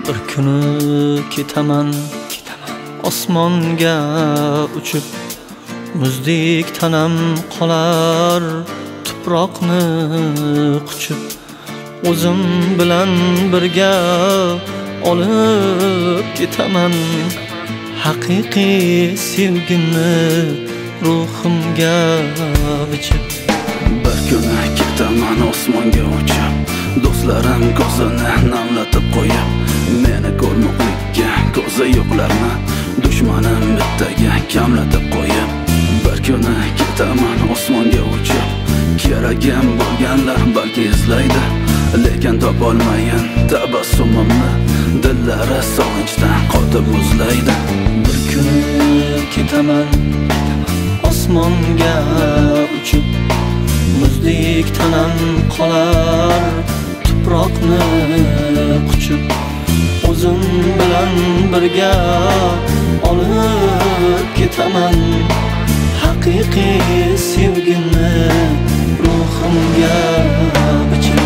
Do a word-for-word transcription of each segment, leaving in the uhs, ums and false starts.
Bir kuni ketaman osmonga uchib, muzdek tanam qolar tuproqni quchib, o'zim bilan birga olib ketaman haqiqiy sevgini ruhimga bichib. Bir kuni ketaman osmonga uchib, do'stlarim ko'zini namlatib qo'yib, meni ko'rmoqlikka ko'zi yo'qlarni dushmanim bittaga kamlatib qo'yib. Bir kuni ketaman osmonga uchib, keragim bo'lganlar balki izlaydi, lekin topolmayin tabassumimni dillari sog'inchdan qotib muzlaydi. Bir kuni ketaman osmonga uchib, muzdek tanam qolar tuproqni quchib, o'zim bilan birga olib ketaman haqiqiy sevgini ruhimga bichib.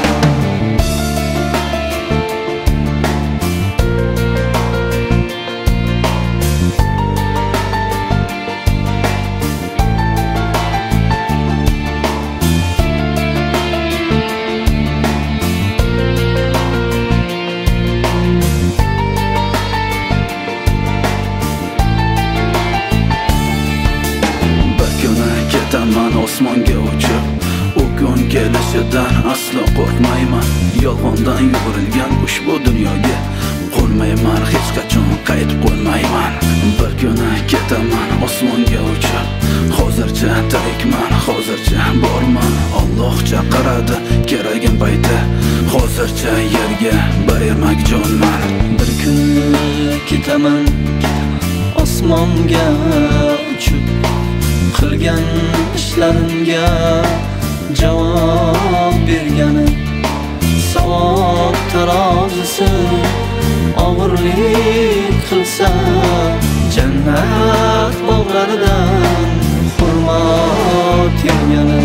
Ketaman osmonga uchib, u kun kelishidan aslo qo'rqmayman. Yolg'ondan yurilgan ushbu dunyoga qo'nmayman, hech qachon qaytib qo'nmayman. Bir kuni ketaman osmonga uchib, hozircha tirikman, hozircha borman. Alloh chaqiradi keragim payti, hozircha yerga bermak jonman. Bir kuni ketaman osmonga uchib, qilgan ishlarimga javob bergani, savob tarozisi og'irlik qilsa, jannat bog'laridan hurmat yegani.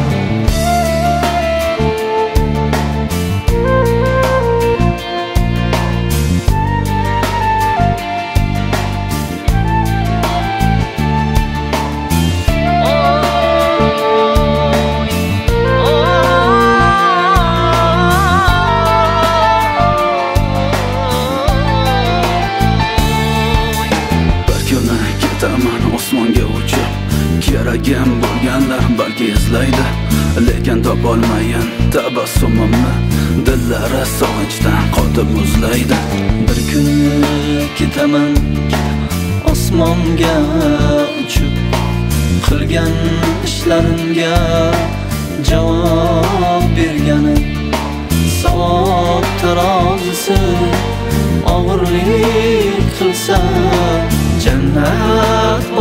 Ketaman osmonga uchib, keragim bo'lganlar balki izlaydi, lekin topolmayin tabassumimni dillari sog'inchdan qotib muzlaydi. Bir kuni ketaman osmonga uchib, qilgan ishlarimga javob bergani, savob tarozisi og'irlik qilsa, jannat